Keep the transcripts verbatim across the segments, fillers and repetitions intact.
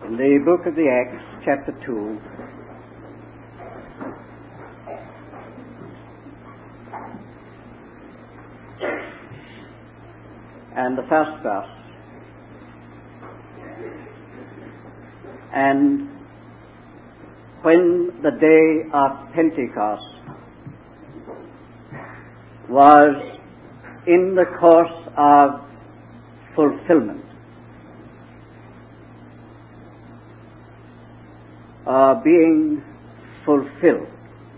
In the book of the Acts, chapter two, and the first verse, and when the day of Pentecost was in the course of fulfillment, uh, being fulfilled,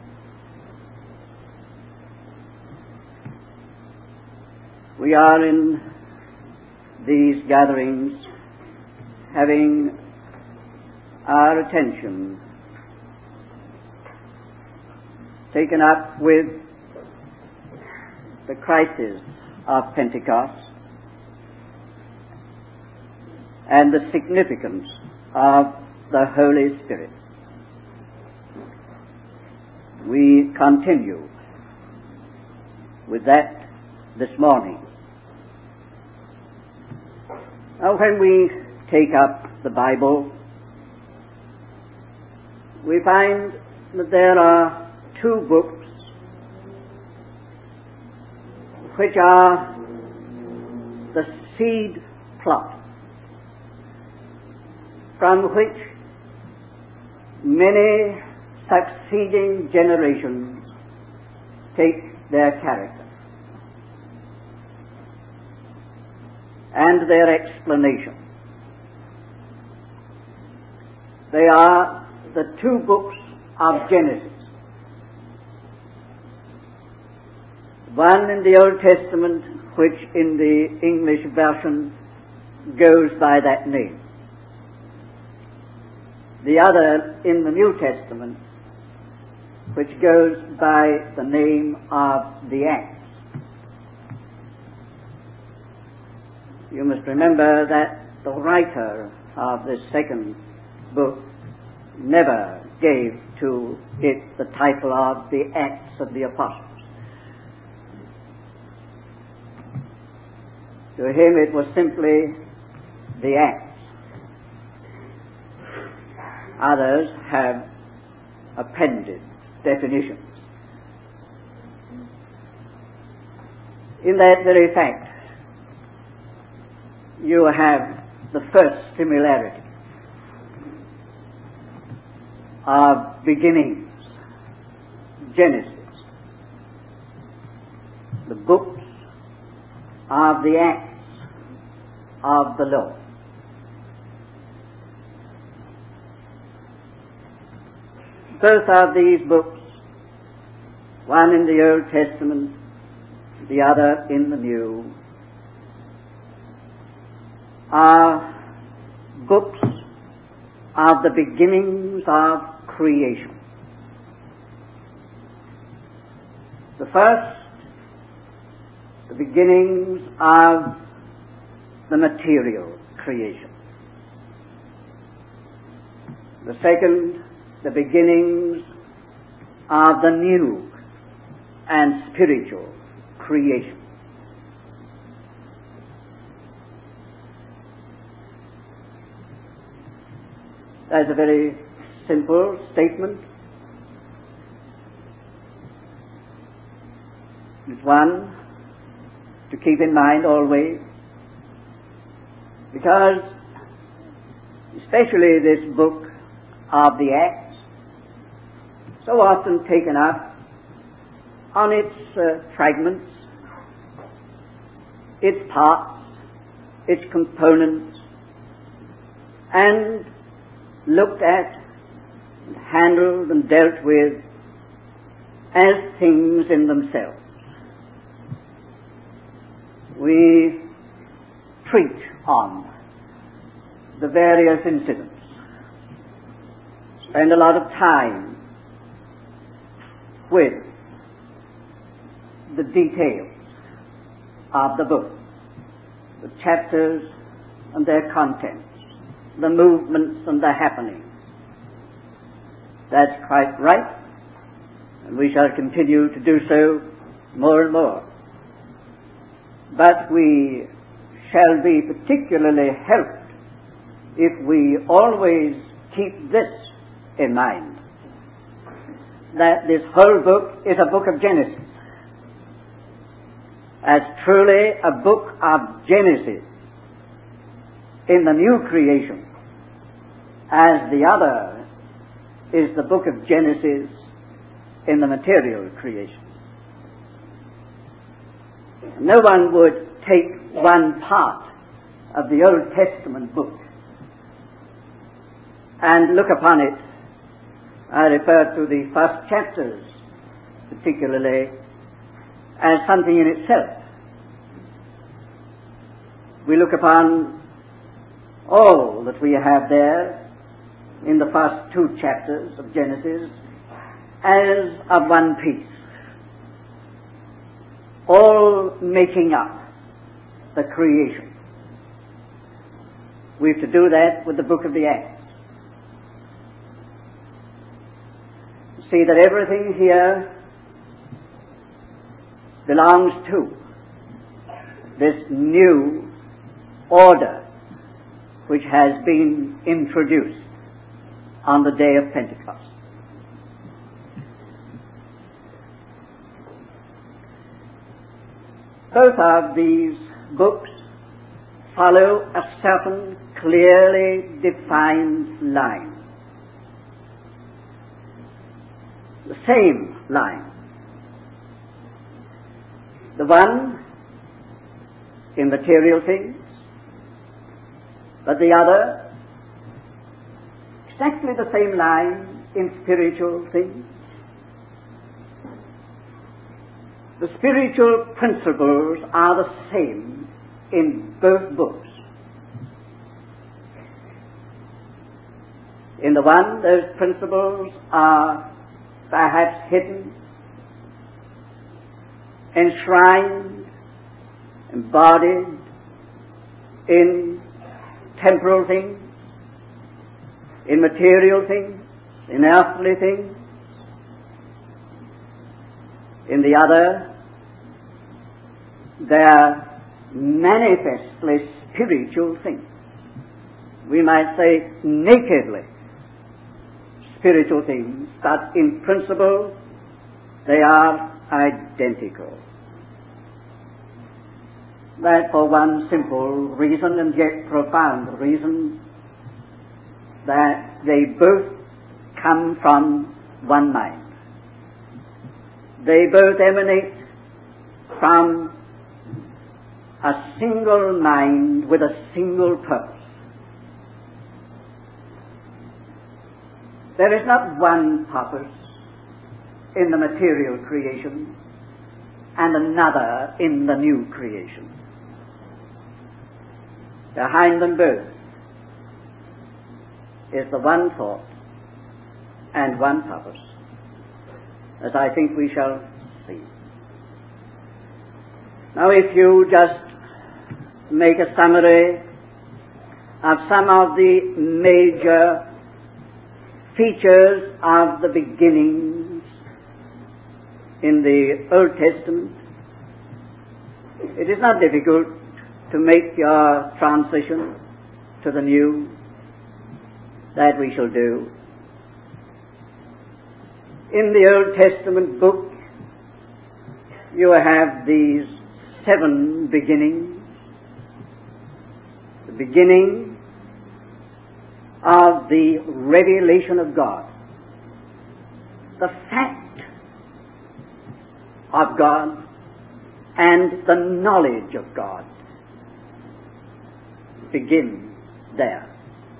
we are in these gatherings having our attention taken up with the crisis of Pentecost and the significance of the Holy Spirit. We continue with that this morning. Now, when we take up the Bible, we find that there are two books which are the seed plot from which many succeeding generations take their character and their explanation. They are the two books of Genesis. One in the Old Testament, which in the English version goes by that name. The other in the New Testament, which goes by the name of the Acts. You must remember that the writer of this second book never gave to it the title of the Acts of the Apostles. To him it was simply the Acts. Others have appended definitions. In that very fact, you have the first similarity of beginnings, Genesis, the books of the Acts of the Lord. Both of these books, one in the Old Testament, the other in the New, are books of the beginnings of creation. The first, the beginnings of the material creation. The second, the beginnings of the new and spiritual creation. That's a very simple statement. It's one to keep in mind always, because especially this book of the Acts, so often taken up on its uh, fragments, its parts, its components, and looked at and handled and dealt with as things in themselves. We treat on the various incidents, spend a lot of time with the details of the book, the chapters and their contents, the movements and the happenings. That's quite right, and we shall continue to do so more and more. But we shall be particularly helped if we always keep this in mind, that this whole book is a book of Genesis, as truly a book of Genesis in the new creation as the other is the book of Genesis in the material creation. No one would take one part of the Old Testament book and look upon it. I refer to the first chapters particularly as something in itself. We look upon all that we have there in the first two chapters of Genesis as of one piece, all making up the creation. We've to do that with the book of the Acts. See that everything here belongs to this new order which has been introduced on the day of Pentecost. Both of these books follow a certain clearly defined line. The same line. The one in material things, but the other exactly the same line in spiritual things. The spiritual principles are the same in both books. In the one, those principles are perhaps hidden, enshrined, embodied in temporal things, in material things, in earthly things. In the other, they are manifestly spiritual things. We might say nakedly spiritual things, but in principle they are identical. That for one simple reason, and yet profound reason, that they both come from one mind. They both emanate from a single mind with a single purpose. There is not one purpose in the material creation and another in the new creation. Behind them both is the one thought and one purpose, as I think we shall see. Now, if you just make a summary of some of the major features of the beginnings in the Old Testament, it is not difficult to make your transition to the New. That we shall do. In the Old Testament book, you have these seven beginnings. The beginning of the revelation of God. The fact of God and the knowledge of God begin there.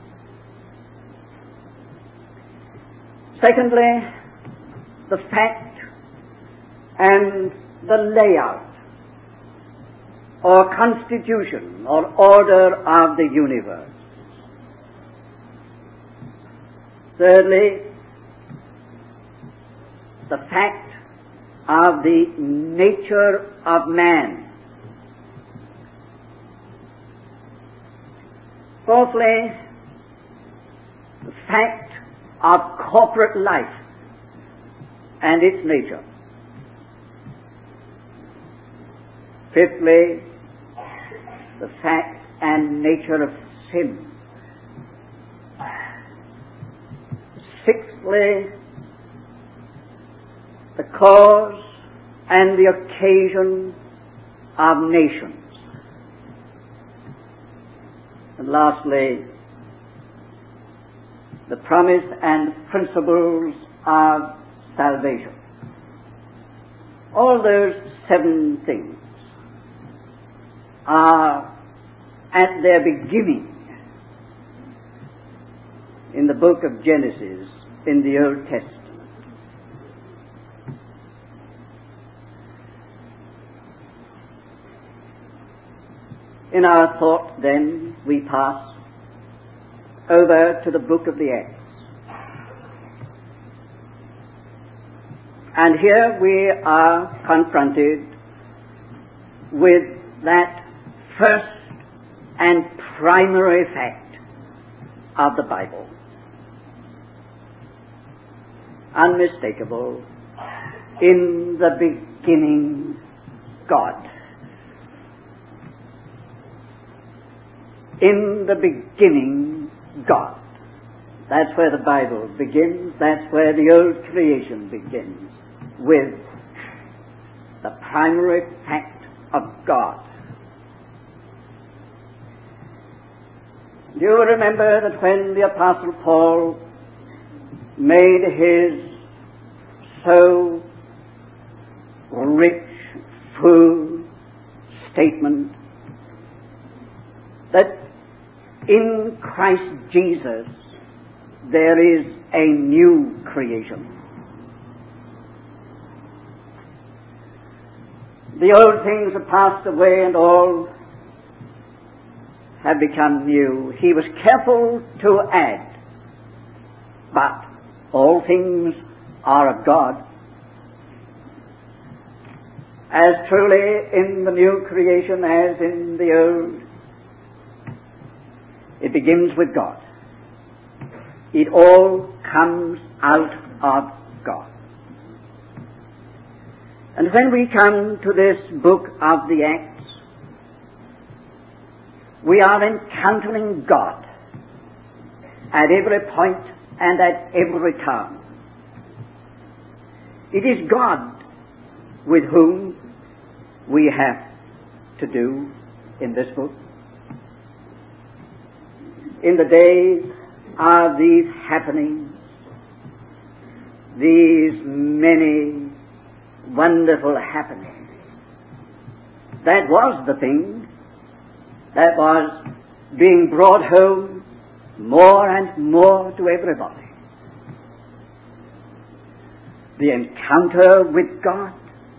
Secondly, the fact and the layout or constitution or order of the universe. Thirdly, the fact of the nature of man. Fourthly, the fact of corporate life and its nature. Fifthly, the fact and nature of sin sixthly, the cause and the occasion of nations. And lastly, the promise and principles of salvation. All those seven things are at their beginning in the book of Genesis in the Old Testament. In our thought, then, we pass over to the book of the Acts. And here we are confronted with that first and primary fact of the Bible. Unmistakable, in the beginning, God. In the beginning, God. That's where the Bible begins. That's where the old creation begins, with the primary fact of God. Do you remember that when the Apostle Paul made his so rich, full statement that in Christ Jesus there is a new creation? The old things have passed away and all have become new. He was careful to add, but all things are of God. As truly in the new creation as in the old, it begins with God. It all comes out of God. And when we come to this book of the Acts, we are encountering God at every point and at every turn. It is God with whom we have to do in this book. In the days of these happenings, these many wonderful happenings, that was the thing that was being brought home more and more to everybody. The encounter with God.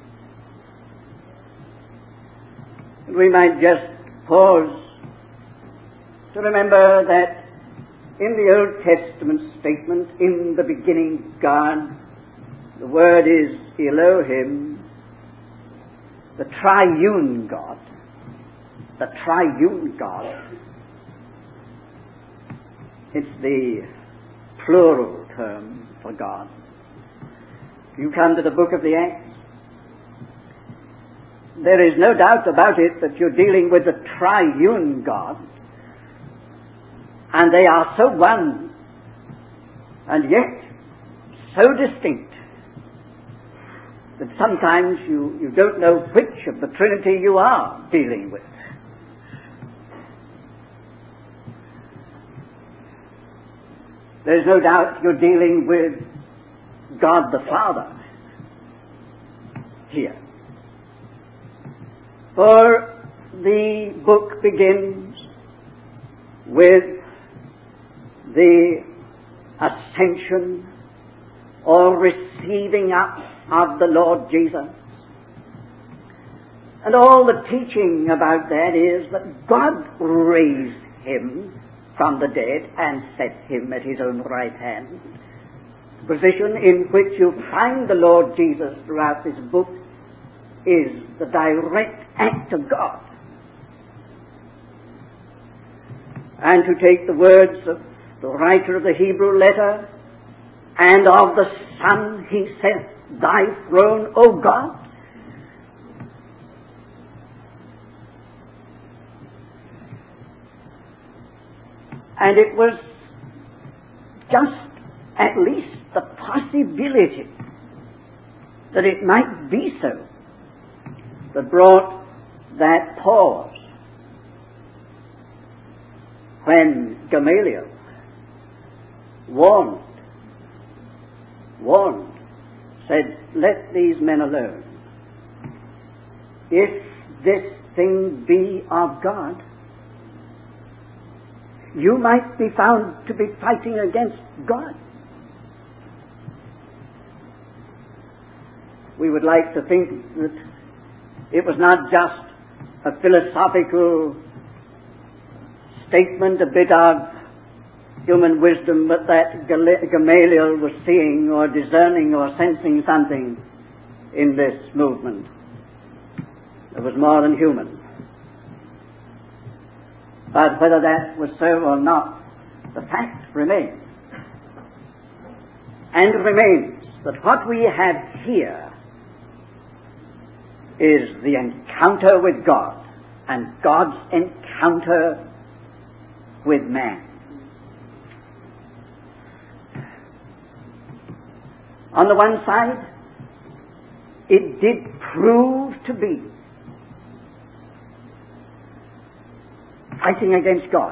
We might just pause to remember that in the Old Testament statement, in the beginning God, the word is Elohim, the triune God. The triune God. It's the plural term for God. You come to the book of the Acts, there is no doubt about it that you're dealing with the triune God, and they are so one, and yet so distinct, that sometimes you, you don't know which of the Trinity you are dealing with. There's no doubt you're dealing with God the Father here. For the book begins with the ascension or receiving up of the Lord Jesus. And all the teaching about that is that God raised him from the dead and set him at his own right hand. The position in which you find the Lord Jesus throughout this book is the direct act of God. And to take the words of the writer of the Hebrew letter, and of the Son he saith, thy throne, O God. And it was just at least the possibility that it might be so that brought that pause when Gamaliel warned, warned, said, let these men alone. If this thing be of God, you might be found to be fighting against God. We would like to think that it was not just a philosophical statement, a bit of human wisdom, but that Gamaliel was seeing or discerning or sensing something in this movement that was more than human. But whether that was so or not, the fact remains. And it remains that what we have here is the encounter with God and God's encounter with man. On the one side, it did prove to be fighting against God.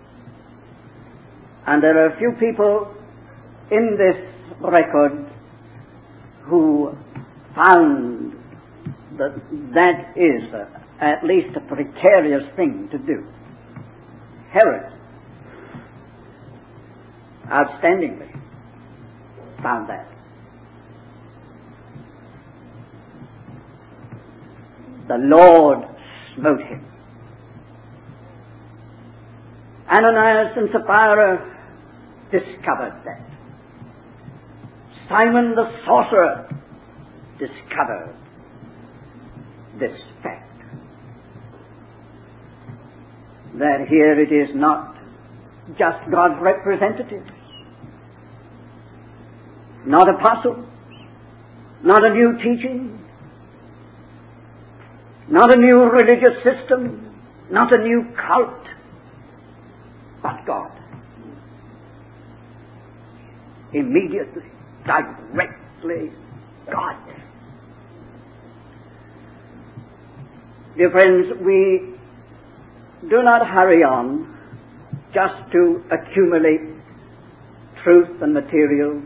And there are a few people in this record who found that that is a, at least a precarious thing to do. Herod outstandingly found that. The Lord smote him. Ananias and Sapphira discovered that. Simon the sorcerer discovered this fact. That here it is not just God's representatives, not apostles, not a new teaching, not a new religious system, not a new cult, but God. Immediately, directly, God. Dear friends, we do not hurry on just to accumulate truth and material.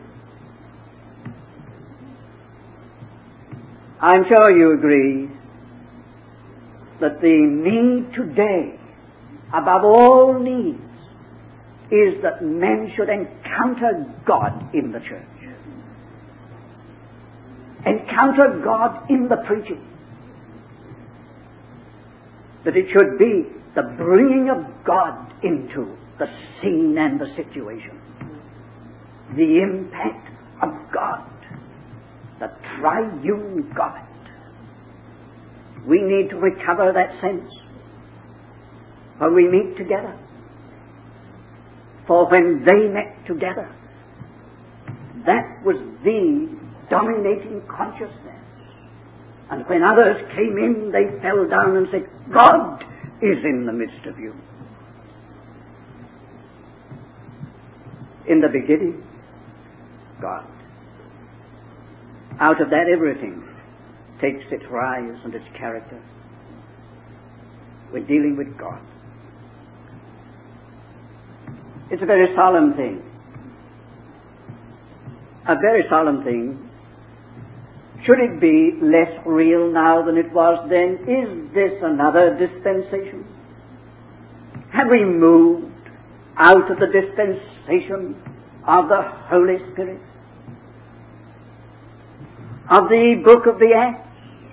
I'm sure you agree that the need today, above all needs, is that men should encounter God in the church. Encounter God in the preaching. That it should be the bringing of God into the scene and the situation. The impact of God. The triune God. We need to recover that sense when we meet together. For when they met together, that was the dominating consciousness. And when others came in, they fell down and said, God is in the midst of you. In the beginning, God. Out of that everything takes its rise and its character. We're dealing with God. It's a very solemn thing. A very solemn thing. Should it be less real now than it was then? Is this another dispensation? Have we moved out of the dispensation of the Holy Spirit? Of the book of the Acts?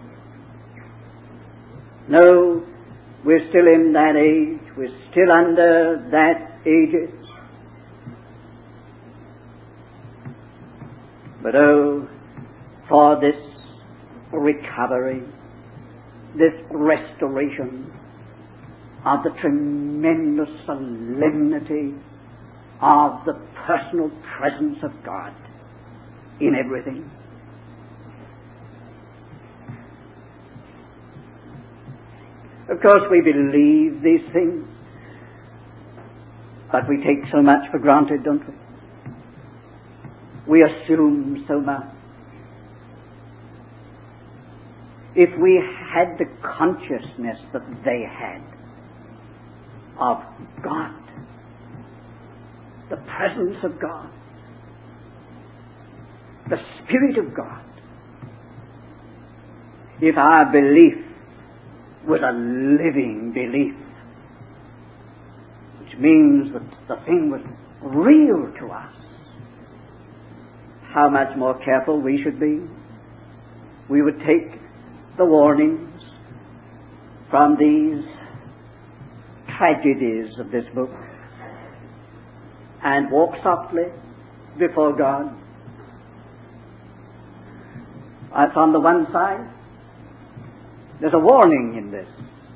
No, we're still in that age. We're still under that aegis. But oh, for this recovery, this restoration of the tremendous solemnity of the personal presence of God in everything. Of course, we believe these things, but we take so much for granted, don't we? we assume so much. If we had the consciousness that they had of God, the presence of God, the Spirit of God, if our belief was a living belief, which means that the thing was real to us, how much more careful we should be. We would take the warnings from these tragedies of this book and walk softly before God. That's on the one side. There's a warning in this.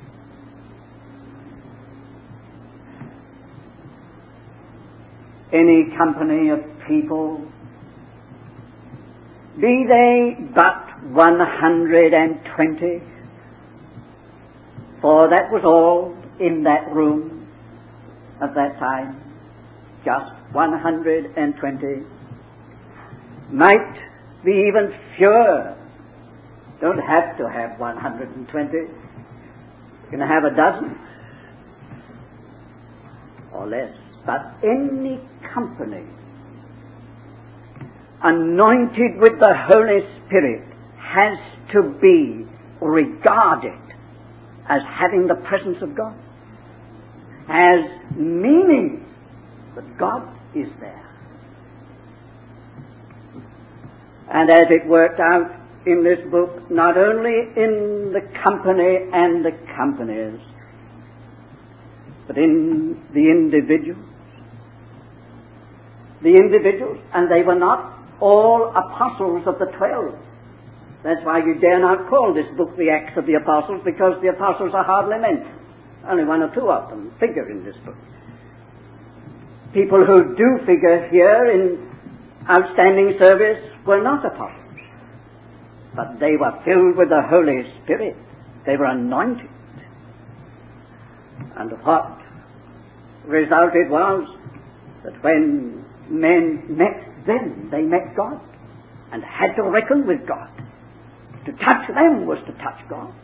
Any company of people, be they but one hundred and twenty, for that was all in that room at that time, just one hundred and twenty, might be even fewer. Don't have to have one hundred and twenty. You can have a dozen or less. But any company anointed with the Holy Spirit has to be regarded as having the presence of God, as meaning that God is there. And as it worked out in this book, not only in the company and the companies, but in the individuals. The individuals, and they were not all apostles of the twelve. That's why you dare not call this book the Acts of the Apostles, because the apostles are hardly mentioned. Only one or two of them figure in this book. People who do figure here in outstanding service were not apostles, but they were filled with the Holy Spirit. They were anointed. And what resulted was that when men met them, they met God and had to reckon with God. To touch them was to touch God.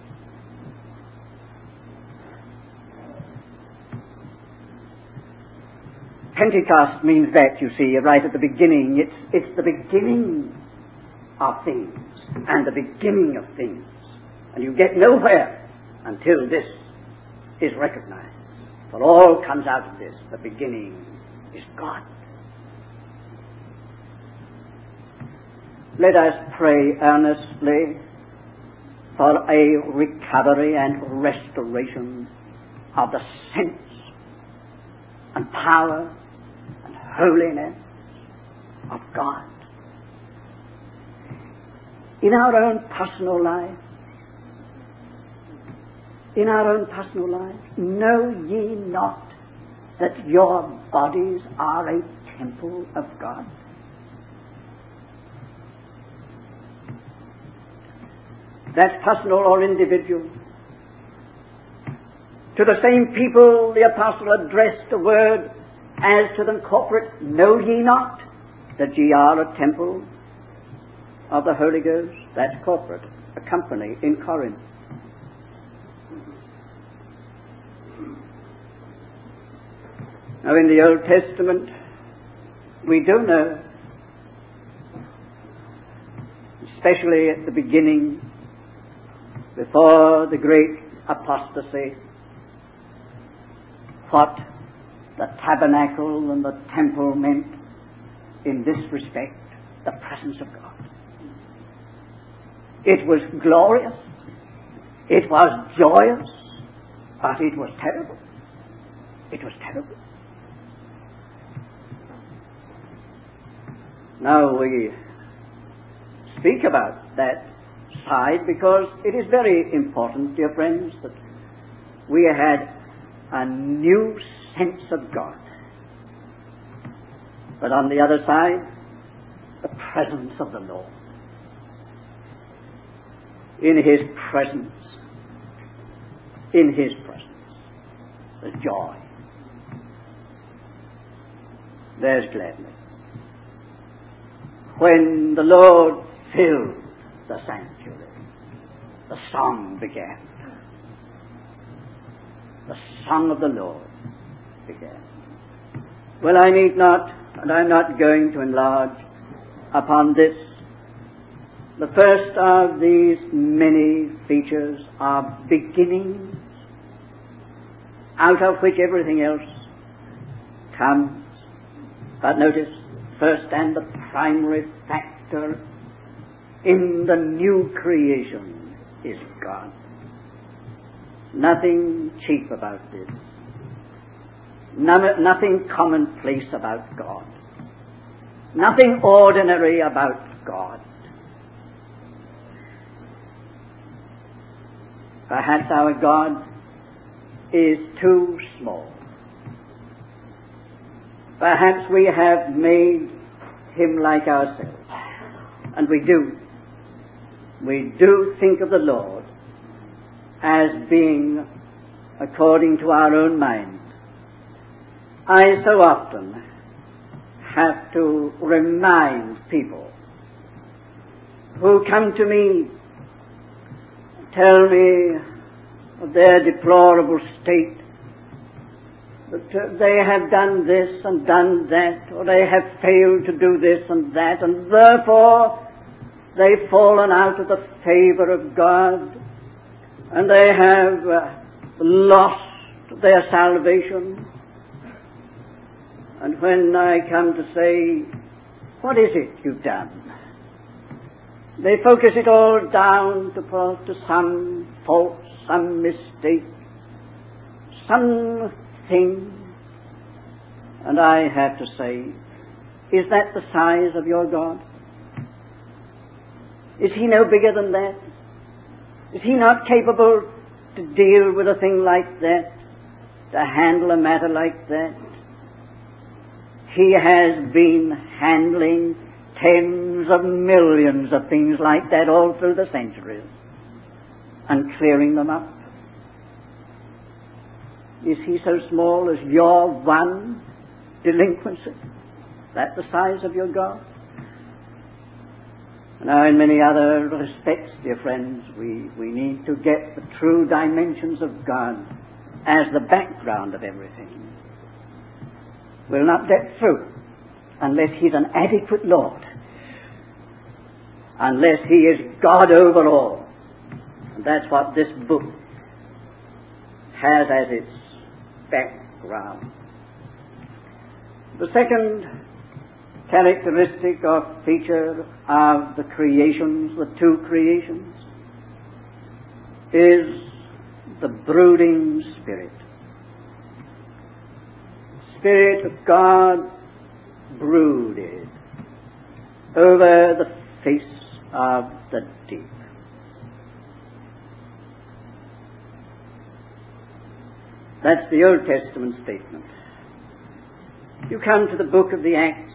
Pentecost means that, you see, right at the beginning. It's, it's the beginning of things and the beginning of things. And you get nowhere until this is recognized. For all comes out of this. The beginning is God. Let us pray earnestly for a recovery and restoration of the sense and power and holiness of God in our own personal life. In our own personal life, know ye not that your bodies are a temple of God? That's personal or individual. To the same people the apostle addressed the word as to them corporate. Know ye not that ye are a temple of the Holy Ghost? That's corporate, a company in Corinth. Now in the Old Testament, we do know, especially at the beginning, before the great apostasy, what the tabernacle and the temple meant in this respect, the presence of God. It was glorious, it was joyous, but it was terrible. It was terrible. Now we speak about that side because it is very important, dear friends, that we had a new sense of God. But on the other side, the presence of the Lord. In His presence, in His presence, the joy. There's gladness. when the Lord filled the sanctuary, the song began. The song of the Lord began. Well, I need not, and I'm not going to enlarge upon this. The first of these many features are beginnings, out of which everything else comes. But notice, first and the primary factor in the new creation is God. Nothing cheap about this. None, nothing commonplace about God. Nothing ordinary about God. Perhaps our God is too small. Perhaps we have made him like ourselves. And we do. We do think of the Lord as being according to our own mind. I so often have to remind people who come to me, tell me of their deplorable state, that they have done this and done that, or they have failed to do this and that, and therefore they've fallen out of the favor of God, and they have uh, lost their salvation. And when I come to say, what is it you've done? They focus it all down to, to some fault, some mistake, something. And I have to say, is that the size of your God? Is he no bigger than that? Is he not capable to deal with a thing like that, to handle a matter like that? He has been handling tens of millions of things like that all through the centuries and clearing them up. Is he so small as your one delinquency? That the size of your God? Now, in many other respects, dear friends, we, we need to get the true dimensions of God as the background of everything. We'll not get through unless he's an adequate Lord, unless he is God over all. And that's what this book has as its background. The second characteristic or feature of the creations, the two creations, is the brooding spirit. Spirit of God brooded over the face of the deep. That's the Old Testament statement. You come to the book of the Acts,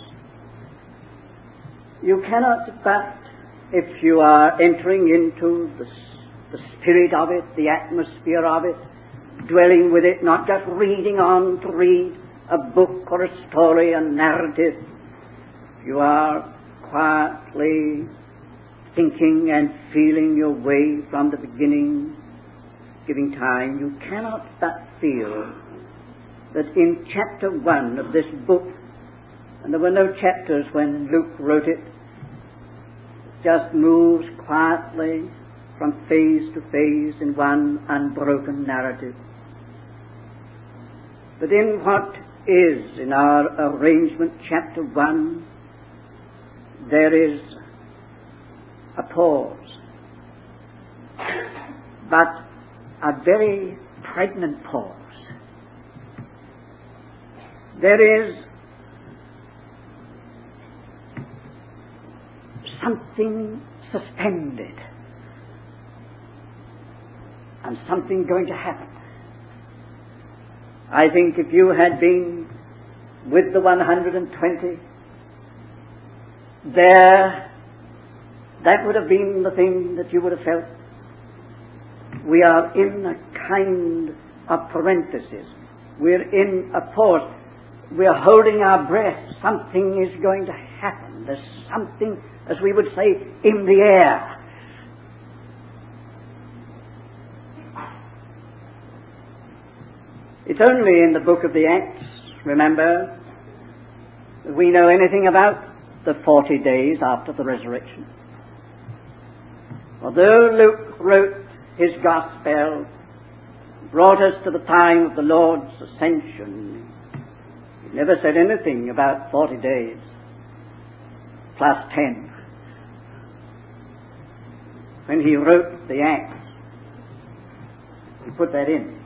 you cannot but, if you are entering into the, the spirit of it, the atmosphere of it, dwelling with it, not just reading on to read a book or a story, a narrative, you are quietly thinking and feeling your way from the beginning, giving time, you cannot but feel that in chapter one of this book, and there were no chapters when Luke wrote it, just moves quietly from phase to phase in one unbroken narrative. But in what is in our arrangement, chapter one, there is a pause, but a very pregnant pause. There is something suspended and something going to happen. I think if you had been with the one hundred twenty, there, that would have been the thing that you would have felt. We are in a kind of parenthesis. We're in a pause. We're holding our breath. Something is going to happen. There's something, as we would say, in the air. It's only in the book of the Acts, remember, that we know anything about the forty days after the resurrection. Although Luke wrote his gospel, brought us to the time of the Lord's ascension, he never said anything about forty days plus ten. When he wrote the Acts, he put that in.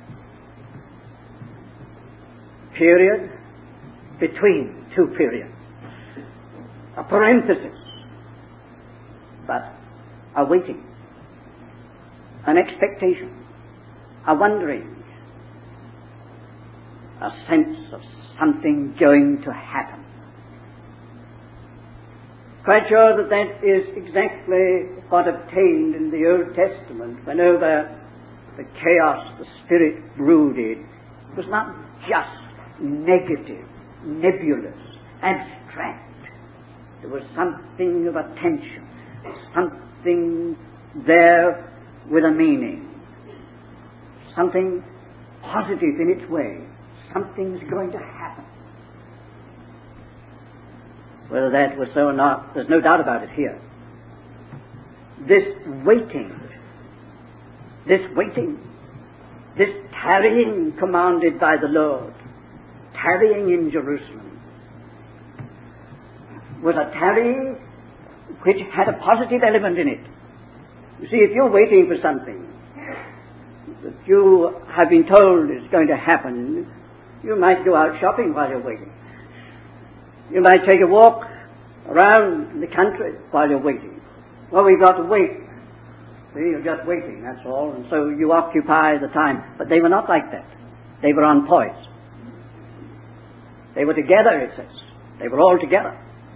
Period between two periods. A parenthesis, but a waiting, an expectation, a wondering, a sense of something going to happen. Quite sure that that is exactly what obtained in the Old Testament when over the chaos the Spirit brooded. It was not just negative, nebulous, abstract. There was something of attention, something there with a meaning, something positive in its way. Something's going to happen. Whether that was so or not, there's no doubt about it here. This waiting, this waiting, this tarrying commanded by the Lord, tarrying in Jerusalem, was a tarrying which had a positive element in it. You see, if you're waiting for something that you have been told is going to happen, you might go out shopping while you're waiting. You might take a walk around the country while you're waiting. Well, we've got to wait. See, you're just waiting, that's all. And so you occupy the time. But they were not like that. They were on poise. They were together, it says. They were all together.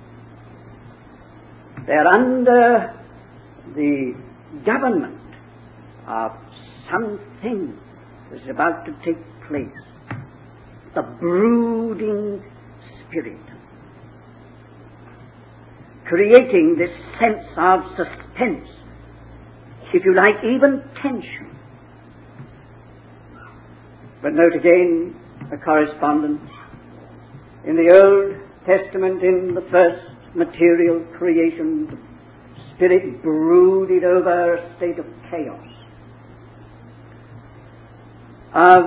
They're under the government of something that is about to take place. The brooding Spirit, creating this sense of suspense, if you like, even tension. But note again a correspondence. In the Old Testament, in the first material creation, the Spirit brooded over a state of chaos, of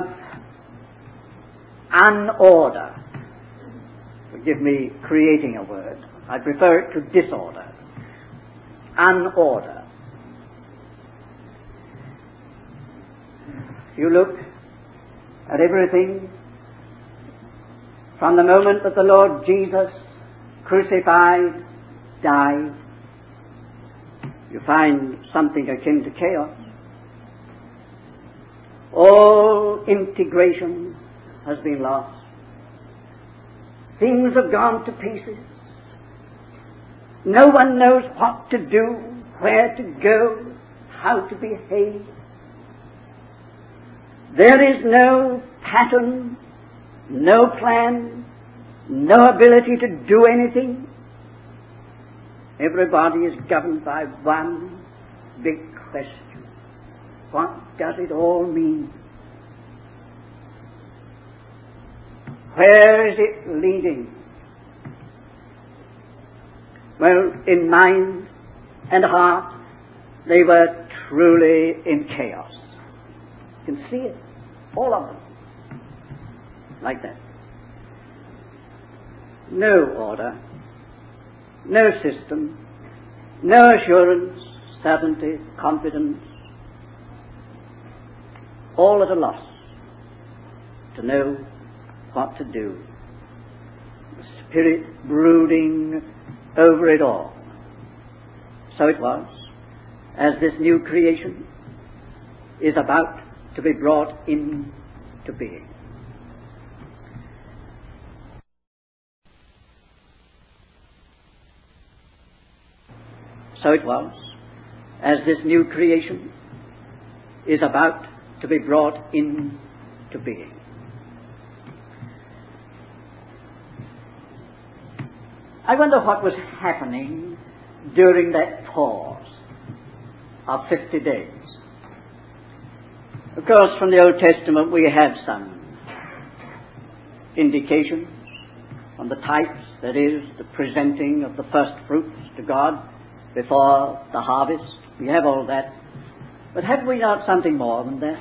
unorder. Forgive me creating a word. I prefer it to disorder. Unorder. You look at everything from the moment that the Lord Jesus, crucified, died, you find something akin to chaos. All integration has been lost. Things have gone to pieces. No one knows what to do, where to go, how to behave. There is no pattern, no plan, no ability to do anything. Everybody is governed by one big question. What does it all mean? Where is it leading? Well, in mind and heart, they were truly in chaos. You can see it, all of them, like that. No order, no system, no assurance, certainty, confidence, all at a loss to know what to do. The Spirit brooding over it all. So it was, as this new creation is about to be brought into being. So it was, as this new creation is about to be brought into being. I wonder what was happening during that pause of fifty days. Of course, from the Old Testament we have some indications on the types, that is, the presenting of the first fruits to God before the harvest. We have all that. But have we not something more than that?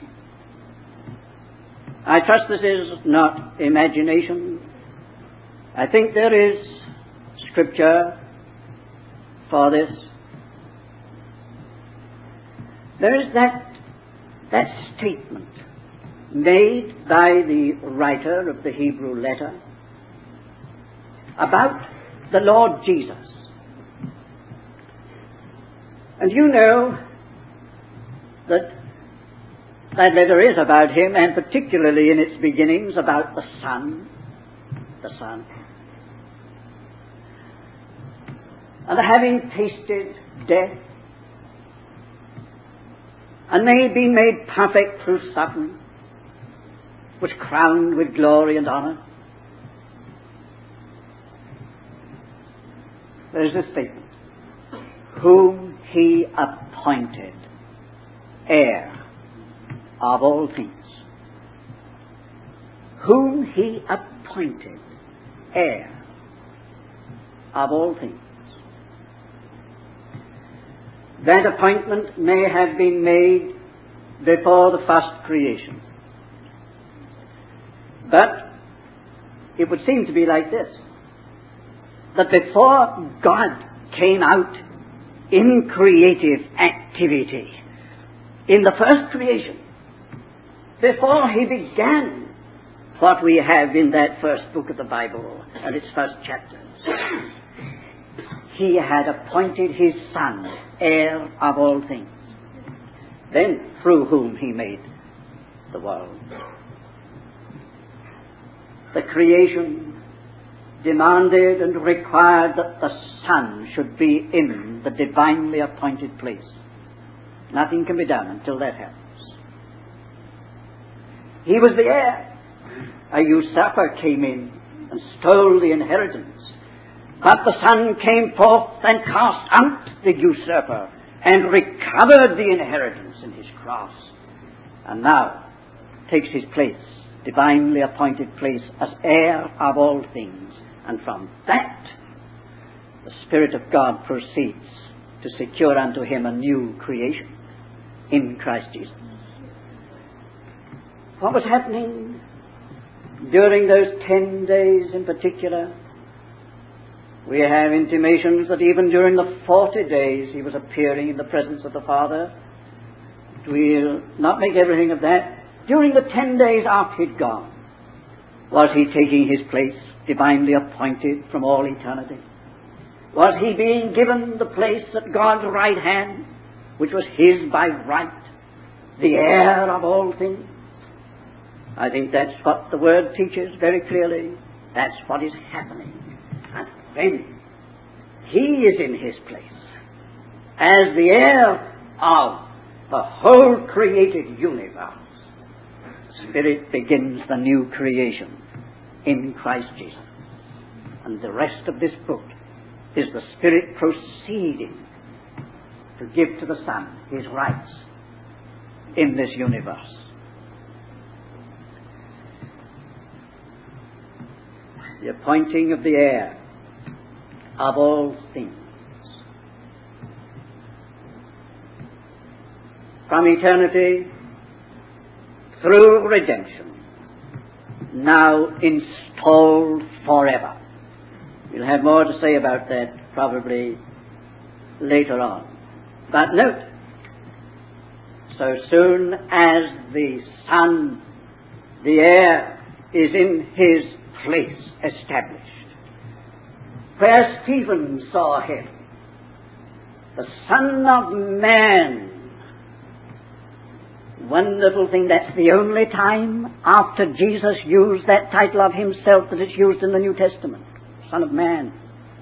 I trust this is not imagination. I think there is Scripture for this. There is that that statement made by the writer of the Hebrew letter about the Lord Jesus. And you know that that letter is about him, and particularly in its beginnings about the Son, the Son. And having tasted death, and may be made perfect through suffering, was crowned with glory and honor. There is a statement, whom he appointed heir of all things. Whom he appointed heir of all things. That appointment may have been made before the first creation. But it would seem to be like this, that before God came out in creative activity, in the first creation, before he began what we have in that first book of the Bible and its first chapters, he had appointed his Son heir of all things, then through whom he made the world. The creation demanded and required that the Son should be in the divinely appointed place. Nothing can be done until that happens. He was the heir. A usurper came in and stole the inheritance. But the Son came forth and cast out the usurper and recovered the inheritance in his cross, and now takes his place, divinely appointed place, as heir of all things. And from that, the Spirit of God proceeds to secure unto him a new creation in Christ Jesus. What was happening during those ten days in particular? We have intimations that even during the forty days he was appearing in the presence of the Father. We'll not make everything of that. During the ten days after he'd gone, was he taking his place, divinely appointed from all eternity? Was he being given the place at God's right hand, which was his by right, the heir of all things? I think that's what the Word teaches very clearly. That's what is happening. And then he is in his place as the heir of the whole created universe. The Spirit begins the new creation in Christ Jesus. And the rest of this book is the Spirit proceeding to give to the Son his rights in this universe. The appointing of the heir of all things. From eternity through redemption, now installed forever. We'll have more to say about that probably later on. But note, so soon as the Son, the heir, is in his place established, where Stephen saw him, the Son of Man. Wonderful thing, that's the only time after Jesus used that title of himself that it's used in the New Testament. Son of Man.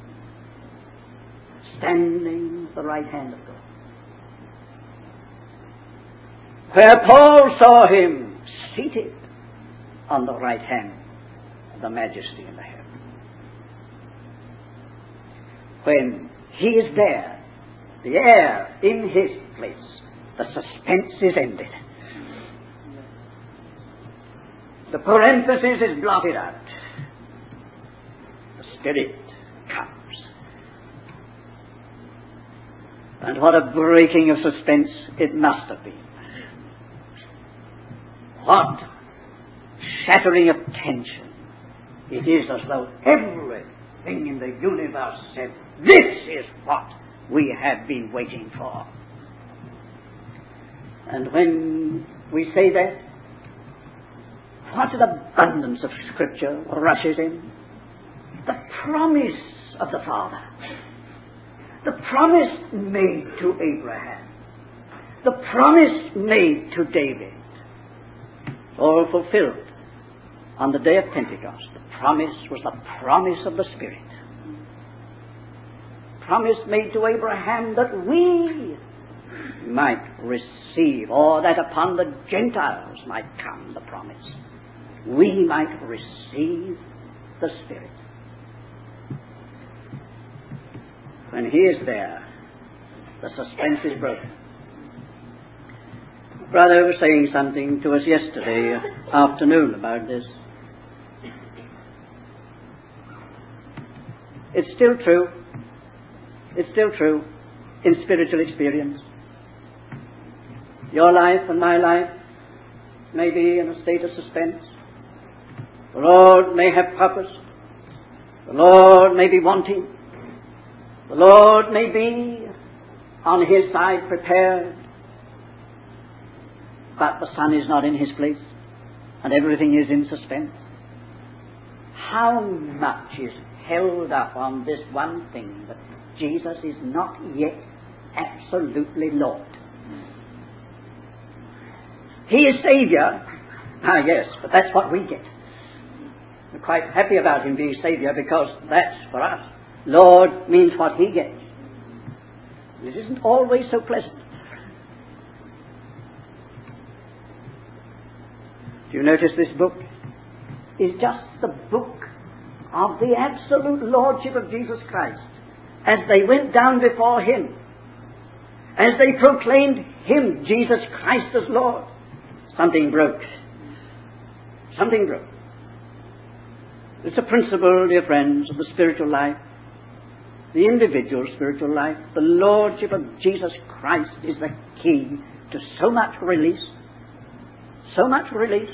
Standing at the right hand of God. Where Paul saw him seated on the right hand of the Majesty in the heaven. when he is there, the heir in his place, the suspense is ended. The parenthesis is blotted out. The Spirit comes. And what a breaking of suspense it must have been. What shattering of tension. It is as though everything in the universe said, this is what we have been waiting for. And when we say that, what an abundance of Scripture rushes in. The promise of the Father. The promise made to Abraham. The promise made to David. All fulfilled on the day of Pentecost. The promise was the promise of the Spirit. Promise made to Abraham that we might receive, or that upon the Gentiles might come the promise. We might receive the Spirit. When he is there, the suspense is broken. Brother was saying something to us yesterday afternoon about this. It's still true. It's still true in spiritual experience. Your life and my life may be in a state of suspense. The Lord may have purpose. The Lord may be wanting. The Lord may be on his side prepared. But the sun is not in his place, and everything is in suspense. How much is held up on this one thing, that Jesus is not yet absolutely Lord. He is Saviour. Ah, yes, but that's what we get. We're quite happy about him being Saviour because that's for us. Lord means what he gets. It isn't always so pleasant. Do you notice this book is just the book of the absolute Lordship of Jesus Christ as they went down before him, as they proclaimed him, Jesus Christ, as Lord. Something broke. Something broke. It's a principle, dear friends, of the spiritual life, the individual spiritual life. The Lordship of Jesus Christ is the key to so much release. So much release.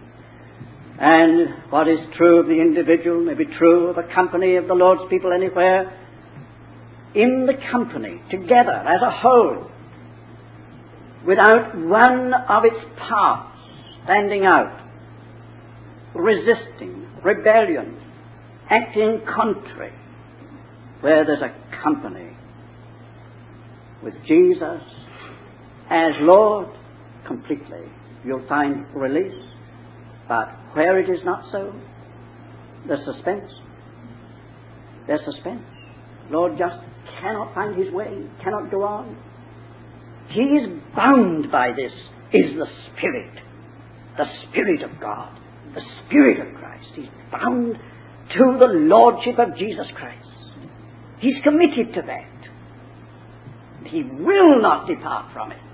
And what is true of the individual may be true of a company of the Lord's people anywhere. In the company, together, as a whole, without one of its parts standing out, resisting, rebellion, acting contrary, where there's a company with Jesus as Lord completely, you'll find release. But where it is not so, there's suspense. There's suspense. Lord just cannot find his way, cannot go on. He is bound by this, is the Spirit, the Spirit of God, the Spirit of Christ. He's bound to the Lordship of Jesus Christ. He's committed to that. He will not depart from it.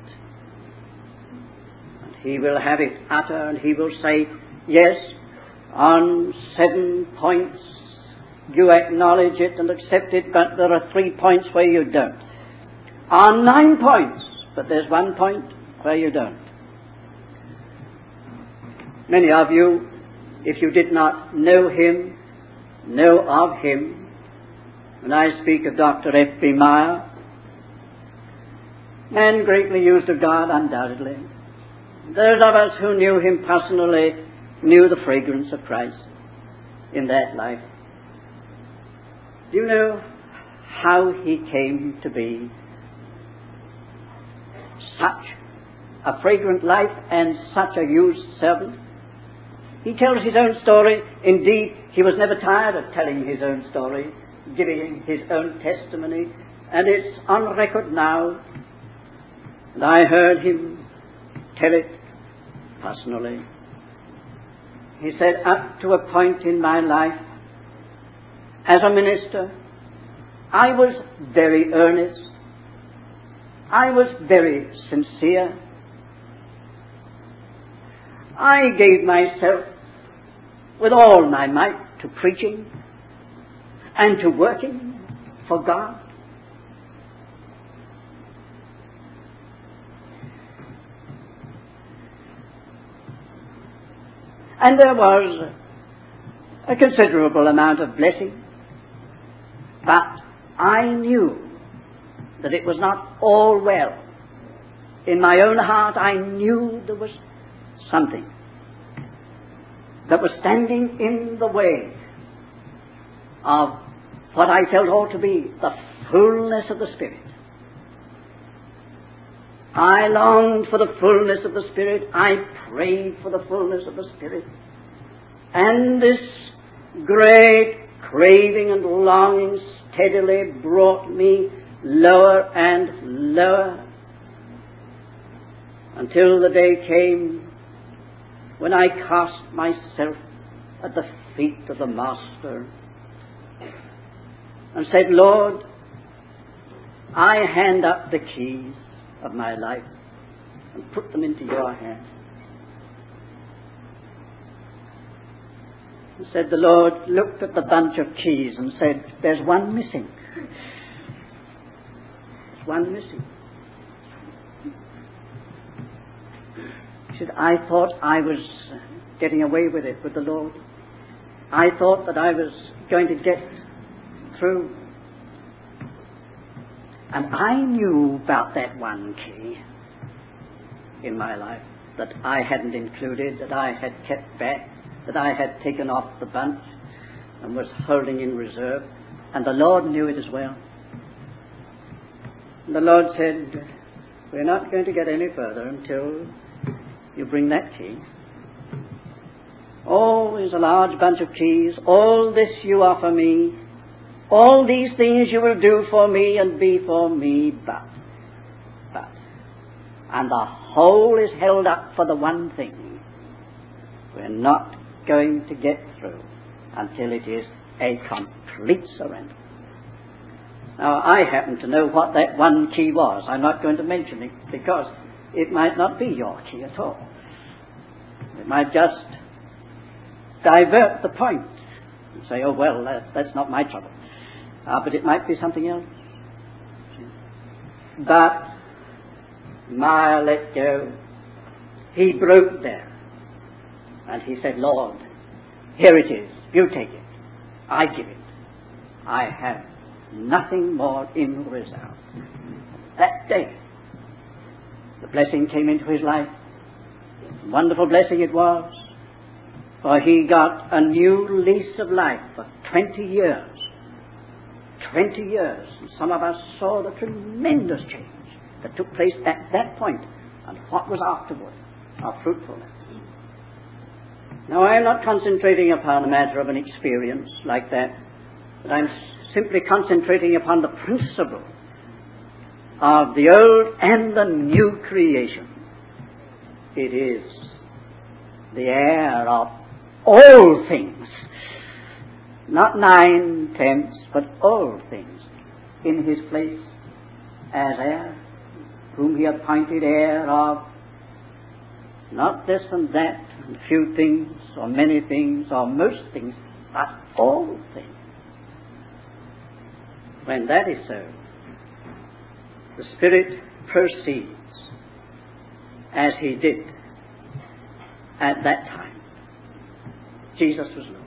And he will have it utter, and he will say, yes, on seven points you acknowledge it and accept it, but there are three points where you don't. On nine points, but there's one point where you don't. Many of you, if you did not know him, know of him. When I speak of Doctor F B Meyer, man greatly used of God, undoubtedly. Those of us who knew him personally knew the fragrance of Christ in that life. Do you know how he came to be such a fragrant life and such a used servant? He tells his own story. Indeed, he was never tired of telling his own story, giving his own testimony, and it's on record now. And I heard him tell it personally. He said, up to a point in my life, as a minister, I was very earnest. I was very sincere. I gave myself with all my might to preaching and to working for God. And there was a considerable amount of blessing, but I knew that it was not all well. In my own heart I knew there was something that was standing in the way of what I felt ought to be the fullness of the Spirit. I longed for the fullness of the Spirit. I prayed for the fullness of the Spirit. And this great craving and longing steadily brought me lower and lower until the day came when I cast myself at the feet of the Master and said, Lord, I hand up the keys of my life and put them into your hand. And said the Lord looked at the bunch of keys and said, there's one missing. There's one missing. He said, I thought I was getting away with it with the Lord. I thought that I was going to get through. And I knew about that one key in my life that I hadn't included, that I had kept back, that I had taken off the bunch and was holding in reserve. And the Lord knew it as well. And the Lord said, we're not going to get any further until you bring that key. Oh, there's a large bunch of keys. All this you offer me. All these things you will do for me and be for me, but, but, and the whole is held up for the one thing. We're not going to get through until it is a complete surrender. Now, I happen to know what that one key was. I'm not going to mention it because it might not be your key at all. It might just divert the point and say, oh, well, that, that's not my trouble. Uh, but it might be something else. But Meyer let go. He broke there. And he said, Lord, here it is. You take it. I give it. I have nothing more in reserve. That day, the blessing came into his life. Wonderful blessing it was. For he got a new lease of life for twenty years. Twenty years. And some of us saw the tremendous change that took place at that point and what was afterward, our fruitfulness. Now, I am not concentrating upon a matter of an experience like that, but I'm simply concentrating upon the principle of the old and the new creation. It is the heir of all things. Not nine tenths, but all things in his place as heir, whom he appointed heir of not this and that, and few things, or many things, or most things, but all things. When that is so, the Spirit proceeds as he did at that time. Jesus was Lord.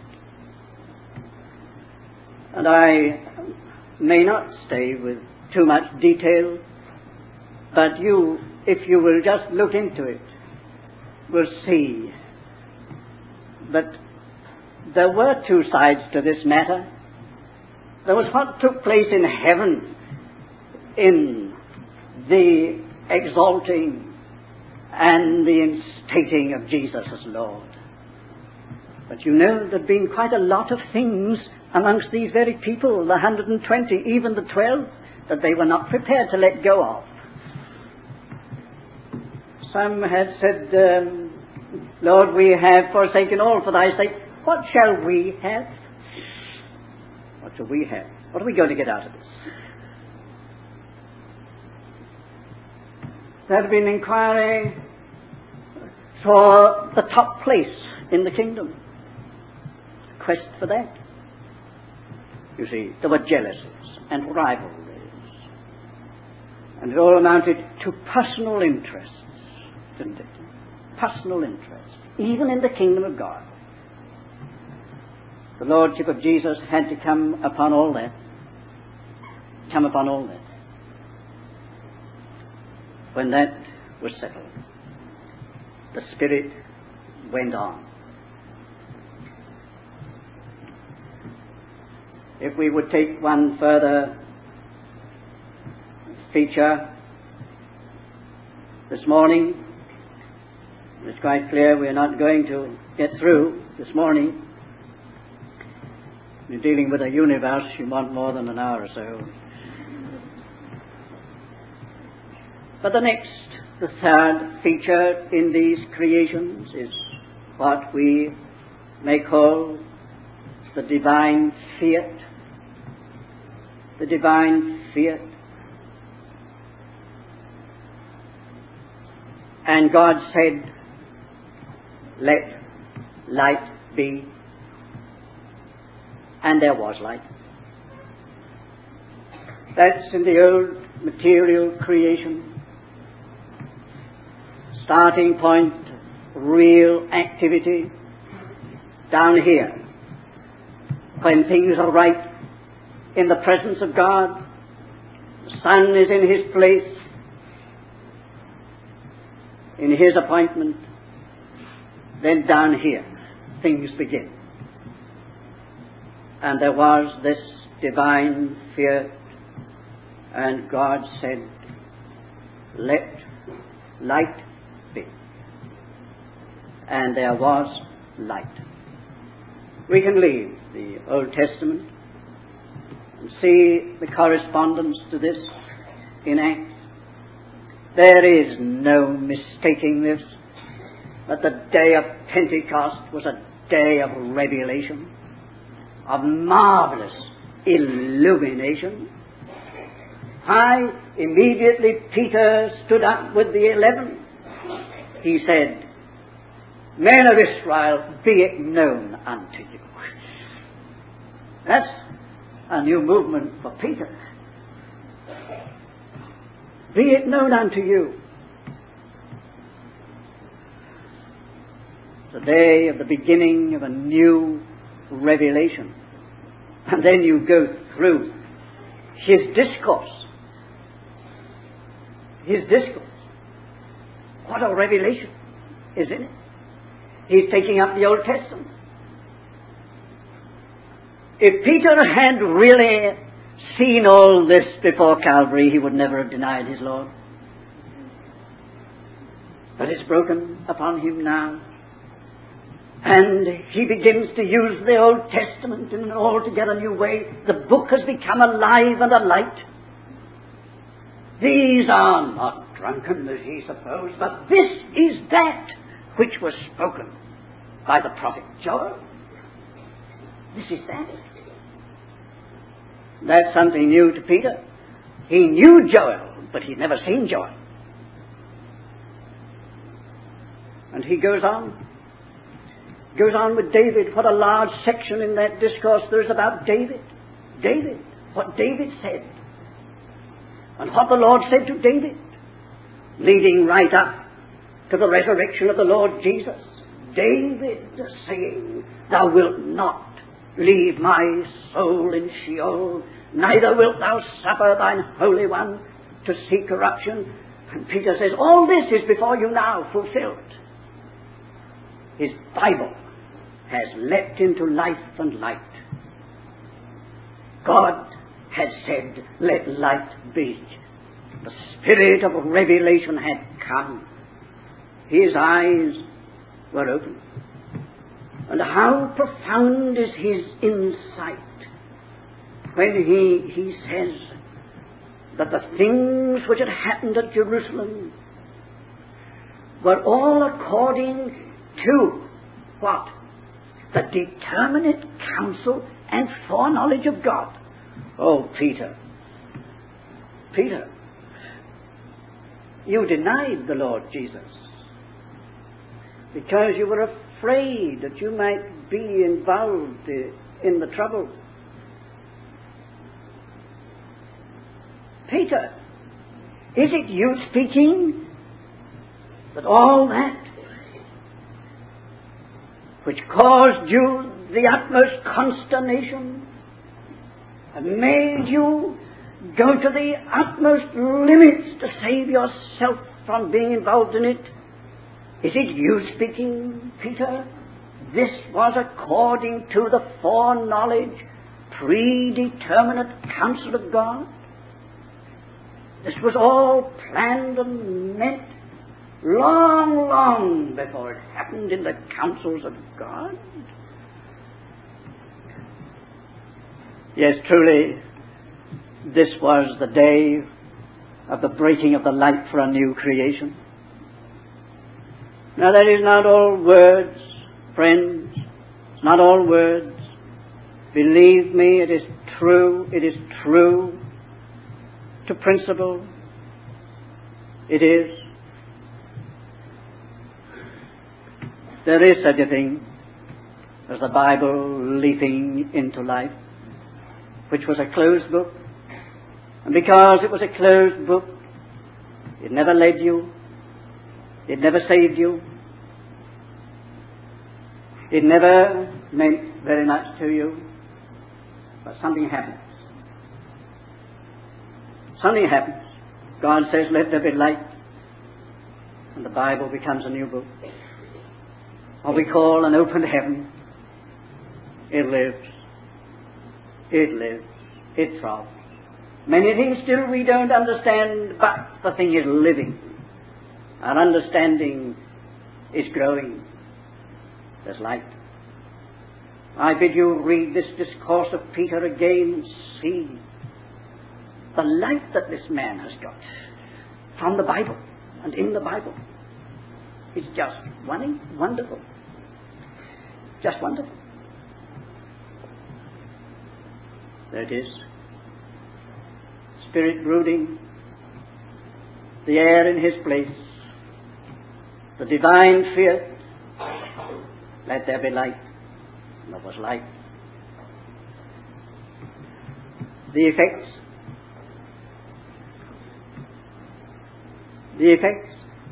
And I may not stay with too much detail, but you, if you will just look into it, will see that there were two sides to this matter. There was what took place in heaven in the exalting and the instating of Jesus as Lord. But you know there have been quite a lot of things amongst these very people, the one hundred twenty, even the twelve, that they were not prepared to let go of. Some had said, um, Lord, we have forsaken all for thy sake. What shall we have? What What shall we have? What are we going to get out of this? There had been inquiry for the top place in the kingdom. Quest for that. You see, there were jealousies and rivalries. And it all amounted to personal interests, didn't it? Personal interests, even in the kingdom of God. The Lordship of Jesus had to come upon all that. Come upon all that. When that was settled, the Spirit went on. If we would take one further feature this morning, it's quite clear we're not going to get through this morning. You're dealing with a universe, you want more than an hour or so. But the next, the third feature in these creations is what we may call the divine fiat. The divine fiat. And God said, let light be. And there was light. That's in the old material creation. Starting point, real activity, down here. When things are right in the presence of God, the sun is in his place, in his appointment, then down here things begin. And there was this divine fiat, and God said, let light be. And there was light. We can leave the Old Testament and see the correspondence to this in Acts. There is no mistaking this, that the day of Pentecost was a day of revelation, of marvelous illumination. Why, immediately Peter stood up with the eleven. He said, men of Israel, be it known unto you. That's a new movement for Peter. Be it known unto you. The day of the beginning of a new revelation. And then you go through his discourse. His discourse. What a revelation is in it. He's taking up the Old Testament. If Peter had really seen all this before Calvary, he would never have denied his Lord. But it's broken upon him now. And he begins to use the Old Testament in an altogether new way. The book has become alive and alight. These are not drunken, as ye suppose, but this is that which was spoken by the prophet Joel. This is that. That's something new to Peter. He knew Joel, but he'd never seen Joel. And he goes on. Goes on with David. What a large section in that discourse there is about David. David. What David said. And what the Lord said to David. Leading right up to the resurrection of the Lord Jesus. David saying, thou wilt not leave my soul in Sheol, neither wilt thou suffer thine Holy One to see corruption. And Peter says, all this is before you now fulfilled. His Bible has leapt into life and light. God has said, let light be. The spirit of revelation had come. His eyes were open. And how profound is his insight when he, he says that the things which had happened at Jerusalem were all according to what? The determinate counsel and foreknowledge of God. Oh, Peter, Peter, you denied the Lord Jesus because you were afraid that you might be involved in the trouble. Peter, is it you speaking that all that which caused you the utmost consternation and made you go to the utmost limits to save yourself from being involved in it? Is it you speaking, Peter? This was according to the foreknowledge, predeterminate counsel of God? This was all planned and meant long, long before it happened in the counsels of God? Yes, truly, this was the day of the breaking of the light for a new creation. Now that is not all words, friends. It's not all words. Believe me, it is true. It is true to principle. It is. There is such a thing as the Bible leaping into life, which was a closed book. And because it was a closed book, it never led you. It never saved you. It never meant very much to you. But something happens. Something happens. God says, let there be light. And the Bible becomes a new book. What we call an open heaven. It lives. It lives. It throbs. Many things still we don't understand, but the thing is living. Our understanding is growing. There's light. I bid you read this discourse of Peter again. See the light that this man has got from the Bible and in the Bible. It's just wonderful. Just wonderful. There it is. Spirit brooding, the air in his place, the divine fear. Let there be light. And there was light. The effects. The effects.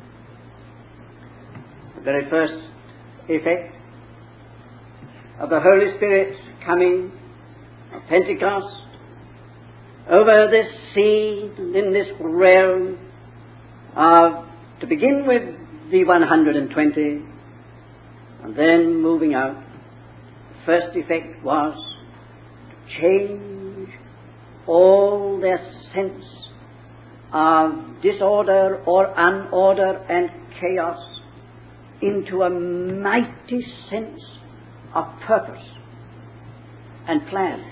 The very first effect of the Holy Spirit's coming of Pentecost over this scene and in this realm of, to begin with, the one hundred twenty, and then moving out. The first effect was to change all their sense of disorder or unorder and chaos into a mighty sense of purpose and plan.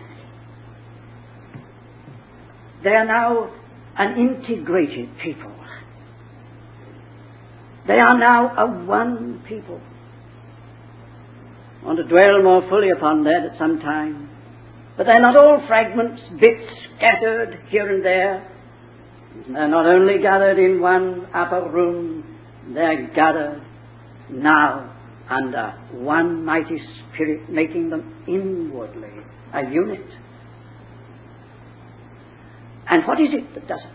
They are now an integrated people. They are now a one people. I want to dwell more fully upon that at some time. But they're not all fragments, bits scattered here and there. They're not only gathered in one upper room, they're gathered now under one mighty Spirit, making them inwardly a unit. And what is it that does it?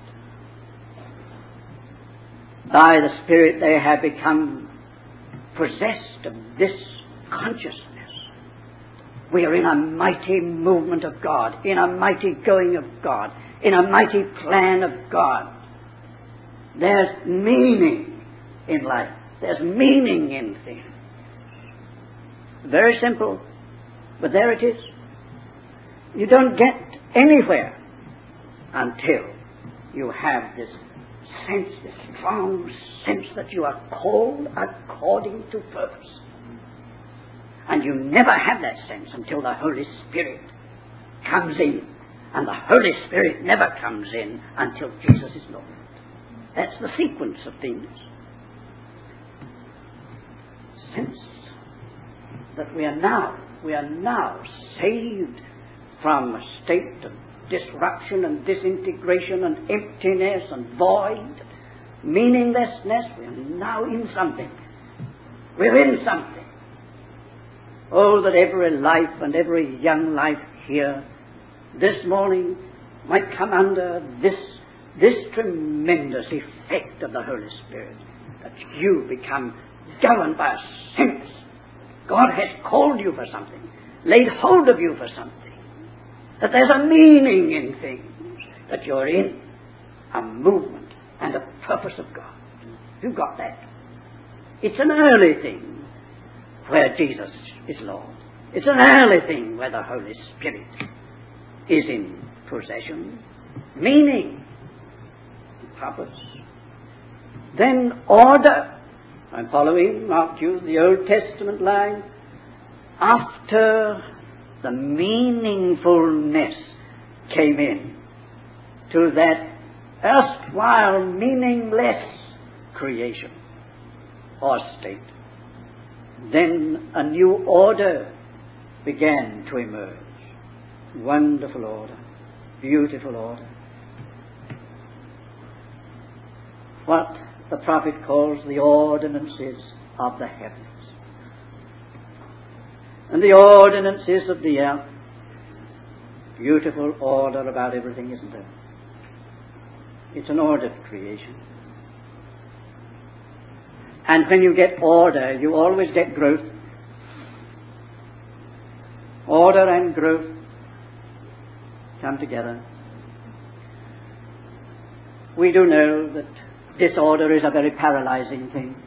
By the Spirit they have become possessed of this consciousness. We are in a mighty movement of God, in a mighty going of God, in a mighty plan of God. There's meaning in life. There's meaning in things. Very simple, but there it is. You don't get anywhere until you have this sense, this strong sense that you are called according to purpose. And you never have that sense until the Holy Spirit comes in. And the Holy Spirit never comes in until Jesus is Lord. That's the sequence of things. Sense that we are now, we are now saved from a state of disruption and disintegration and emptiness and void, meaninglessness. We're now in something. We're in something. Oh, that every life and every young life here this morning might come under this, this tremendous effect of the Holy Spirit, that you become governed by a sense. God has called you for something, laid hold of you for something, that there's a meaning in things, that you're in a movement and a purpose of God. You've got that. It's an early thing where Jesus is Lord. It's an early thing where the Holy Spirit is in possession. Meaning, purpose. Then order. I'm following, mark you, the Old Testament line. After the meaningfulness came in to that erstwhile meaningless creation or state, then a new order began to emerge. Wonderful order, beautiful order. What the prophet calls the ordinances of the heavens and the ordinances of the earth. Beautiful order about everything, isn't there? It's an ordered creation. And when you get order, you always get growth. Order and growth come together. We do know that disorder is a very paralyzing thing.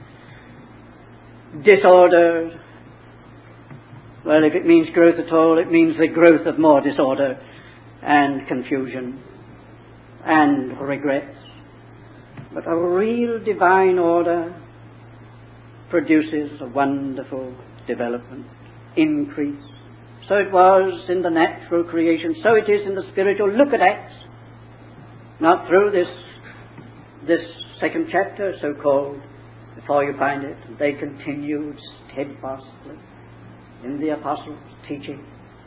Disorder, well, if it means growth at all, it means the growth of more disorder and confusion and regrets. But a real divine order produces a wonderful development, increase. So it was in the natural creation, so it is in the spiritual. Look at Acts. Not through this this second chapter, so-called, before you find it. They continued steadfastly in the apostles' teaching,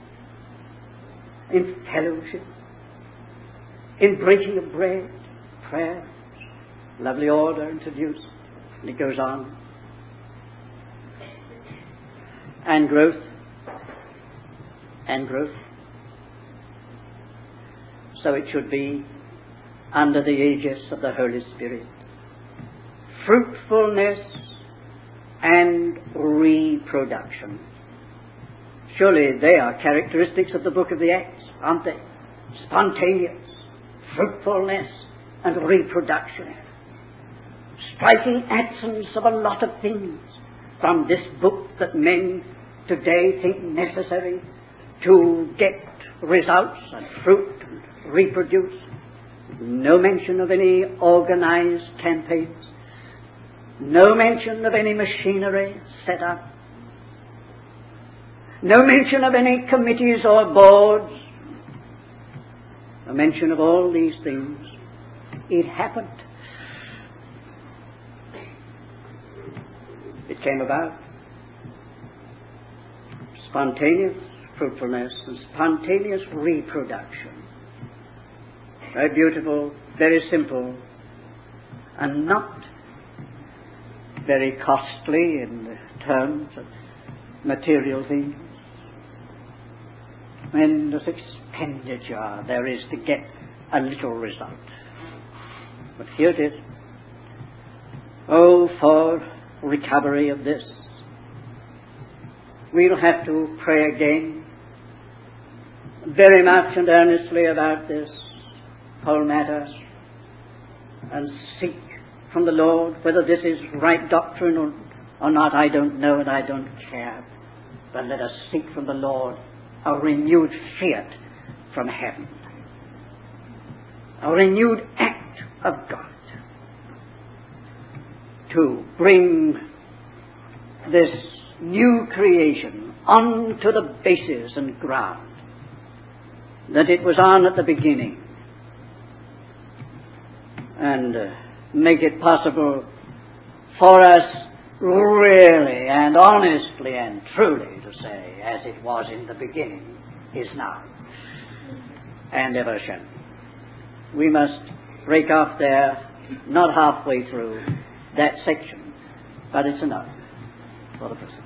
in fellowship, in breaking of bread, prayer. Lovely order introduced. And it goes on. And growth. And growth. So it should be under the aegis of the Holy Spirit. Fruitfulness and reproduction. Surely they are characteristics of the book of the Acts, aren't they? Spontaneous, fruitfulness and reproduction. Striking accents of a lot of things from this book that men today think necessary to get results and fruit and reproduce. No mention of any organized campaigns. No mention of any machinery set up. No mention of any committees or boards. No mention of all these things. It happened. It came about. Spontaneous fruitfulness and spontaneous reproduction. Very beautiful, very simple, and not very costly in terms of material things. Tremendous expenditure there is to get a little result. But here it is. Oh, for recovery of this. We'll have to pray again very much and earnestly about this whole matter and seek from the Lord whether this is right doctrine or, or not. I don't know and I don't care. But let us seek from the Lord a renewed fiat from heaven, a renewed act of God to bring this new creation onto the basis and ground that it was on at the beginning, and uh, make it possible for us really and honestly and truly to say, as it was in the beginning, is now. and aversion. We must break off there, not halfway through that section, but it's enough for the present.